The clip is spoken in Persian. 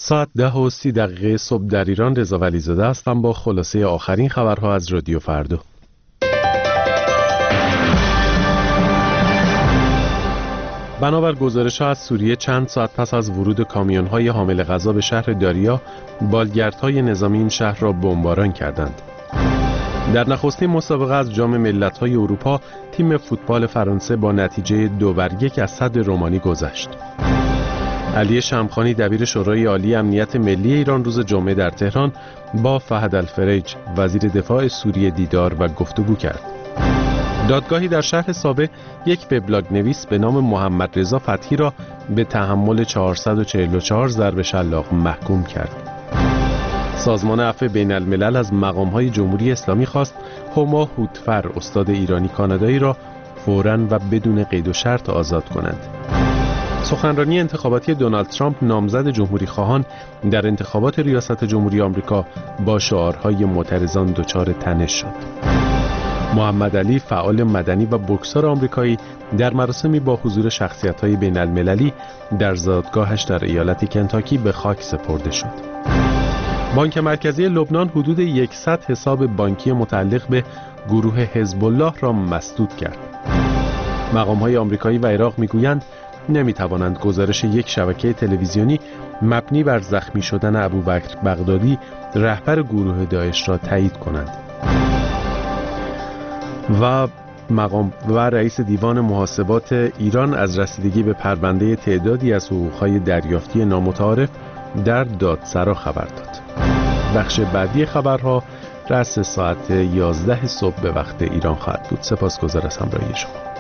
ساعت 10:30 صبح در ایران. رضا ولیزاده هستم با خلاصه آخرین خبرها از رادیو فردا. بنابر گزارش‌ها از سوریه چند ساعت پس از ورود کامیون‌های حامل غذا به شهر داریا، بالگردهای نظامی این شهر را بمباران کردند. در نخستین مسابقه از جام ملت‌های اروپا، تیم فوتبال فرانسه با نتیجه 2-1 از صدر رومانی گذشت. علی شمخانی دبیر شورای عالی امنیت ملی ایران روز جمعه در تهران با فهد الفریج وزیر دفاع سوریه دیدار و گفتگو کرد. دادگاهی در شهر سابه یک وبلاگ نویس به نام محمد رضا فتحی را به تحمل 444 ضرب شلاق محکوم کرد. سازمان عفو بین الملل از مقام‌های جمهوری اسلامی خواست هما هوتفر استاد ایرانی کانادایی را فوراً و بدون قید و شرط آزاد کنند. سخنرانی انتخاباتی دونالد ترامپ نامزد جمهوری خواهان در انتخابات ریاست جمهوری آمریکا با شعارهای معترضان دچار تنش شد. محمد علی فعال مدنی و بوکسور آمریکایی در مراسمی با حضور شخصیت‌های بین المللی در زادگاهش در ایالت کنتاکی به خاک سپرده شد. بانک مرکزی لبنان حدود 100 حساب بانکی متعلق به گروه حزب الله را مسدود کرد. مقام‌های آمریکایی و عراق می‌گویند نمی‌توانند گزارش یک شبکه تلویزیونی مبنی بر زخمی شدن ابوبکر بغدادی رهبر گروه داعش را تایید کنند. و رئیس دیوان محاسبات ایران از رسیدگی به پرونده تعدادی از حقوق‌های دریافتی نامتعارف در دادسرا خبر داد. بخش بعدی خبرها رأس ساعت 11 صبح به وقت ایران خواهد بود. سپاسگزار از همراهی شما.